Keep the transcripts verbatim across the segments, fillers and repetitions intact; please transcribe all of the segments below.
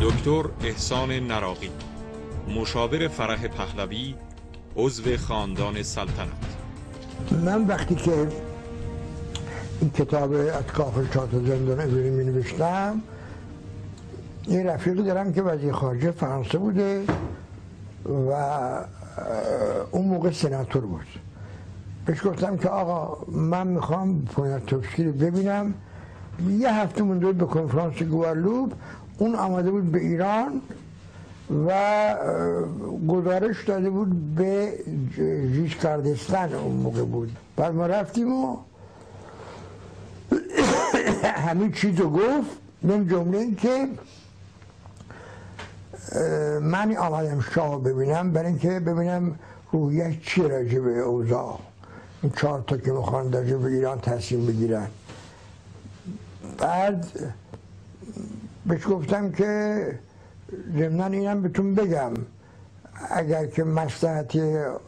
دکتر احسان نراقی، مشاور فرح پهلوی، عضو خاندان سلطنت. من وقتی که این کتاب از کاخ شاه تا زندان ابری می نوشتم، یه رفیقی دارم که وزیر خارجه فرانسه بوده و اون موقع سناتور بود. بهش گفتم که آقا من میخوام پونیاتوفسکی رو ببینم. یه هفته مونده به کنفرانس گوارلوب، اون آمده بود به ایران و گزارش داده بود به ژیسکاردستان، اون موقع بود. بعد ما رفتیم و همین چیز رو گفت، من جمله این که من آمدم شاه ببینم برای اینکه ببینم رویش چی راجع به اوضاع، این چهار تا که میخوان راجع به ایران تصمیم بگیرن. بعد بهش گفتم که ضمناً اینم بهتون بگم اگر که مصلحت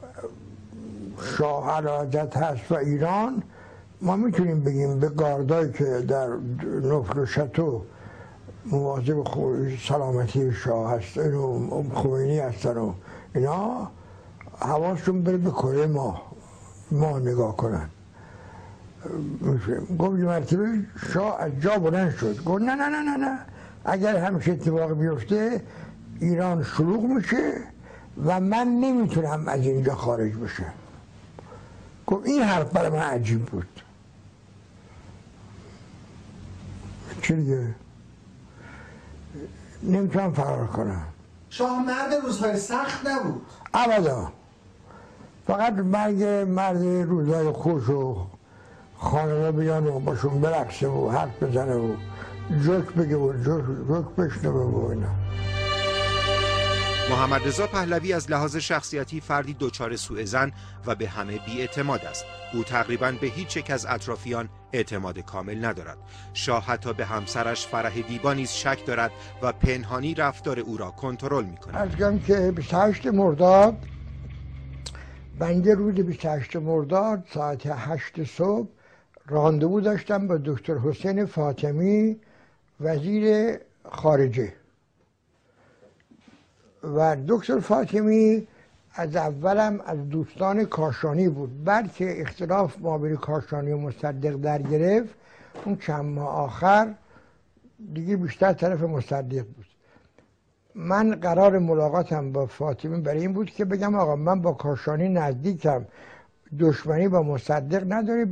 شاه اعلیحضرت هست و ایران، ما میتونیم بگیم به گاردایی که در نفل و شتو مواظب سلامتی شاه هست و خمینی هستن و اینا، حواسشون بره به کره ما ما نگاه کنن. گفت یه مرتبه شاه از جا بلند شد، گفت نه نه نه نه نه اگر همیشه اتفاق بیفته ایران شلوغ میشه و من نمیتونم از اینجا خارج بشم. گفت این حرف برای من عجیب بود. چی دیگه؟ نمیتونم فرار کنم. شاه مرد روزهای سخت نبود ابدا، فقط مرگ مرد روزهای خوش و خانمه بیان و باشون برقصه و حرف بزنه و جوک بگه و جوک, جوک بشنوه و اینا. محمد رضا پهلوی از لحاظ شخصیتی فردی دچار سوءظن و به همه بی‌اعتماد است. او تقریباً به هیچ یک از اطرافیان اعتماد کامل ندارد. شاه حتی به همسرش فرح دیبا نیز شک دارد و پنهانی رفتار او را کنترل می‌کند. از گم که بیست و هشتم مرداد، بنده روز بیست و هشتم مرداد ساعت هشت صبح راندوو داشتم با دکتر حسین فاطمی وزیر خارجه و دکتر فاطمی از اولم از دوستان کاشانی بود. بعد که اختلاف ما بین کاشانی و مصدق در گرفت، اون چند ماه آخر دیگه بیشتر طرف مصدق بود. من قرار ملاقاتم با فاطمی برای این بود که بگم آقا من با کاشانی نزدیکم، دشمنی با مصدق نداری،